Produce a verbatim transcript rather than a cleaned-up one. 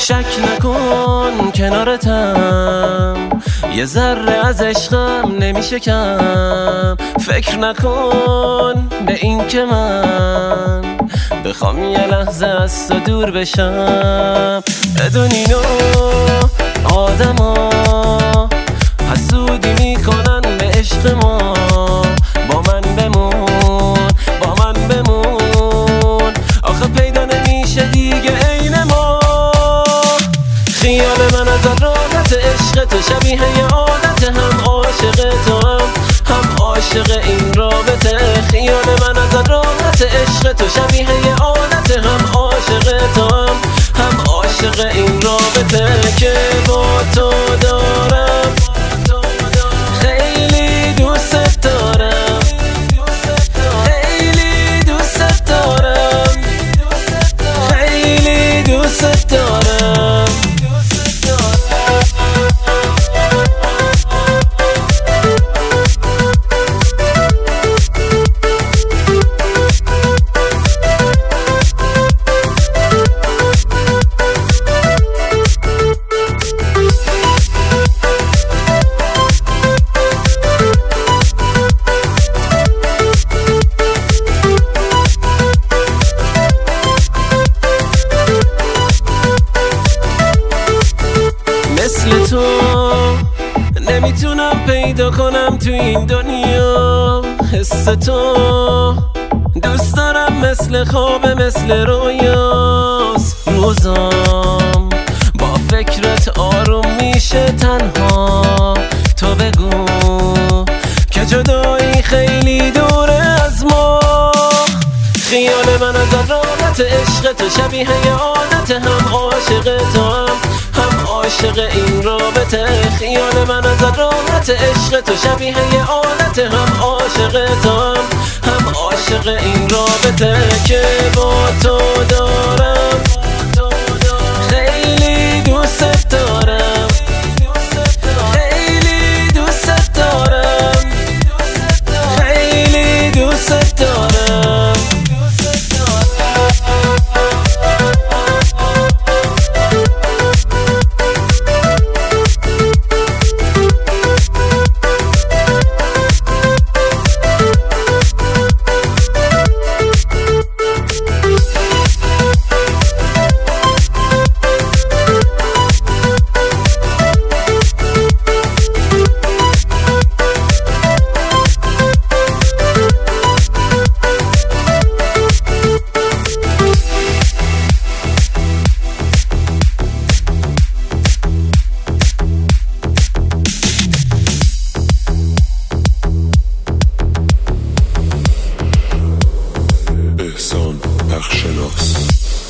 شک نکن کنارتم، یه ذره از عشقم نمیشه کم. فکر نکن به این که من بخوام یه لحظه از تو دور بشم. بدون اینو آدما حسودی میکنن به عشق ما. با من بمون، با من بمون، آخه پیدا نمیشه دیگه عین ما. خیال من از راحت عشق تو شبیه یه عادت، هم عاشق تو هم هم عاشق این رابطه. خیال من از راحت عشق تو شبیه یه عادت، هم عاشق تو هم هم عاشق این رابطه که با تو دارم. خیلی دوست دارم، خیلی دوست دارم، خیلی دوست دارم. مثل تو نمیتونم پیدا کنم تو این دنیا. حس تو دوست دارم، مثل خواب مثل رویاست. روزام با فکرت آروم میشه تنها. تو بگو که جدایی خیلی دوره از ما. خیال من از راحت عشق تو شبیه یه عادت، هم عاشق تو هم هم عاشق این رابطه. خیال من از راحت عشق تو شبیه یه عادت، هم عاشق تو هم هم عاشق این رابطه که با تو دارم. خیلی دوست دارم، خیلی دوست دارم، خیلی دوست دارم. احسان بخشناس.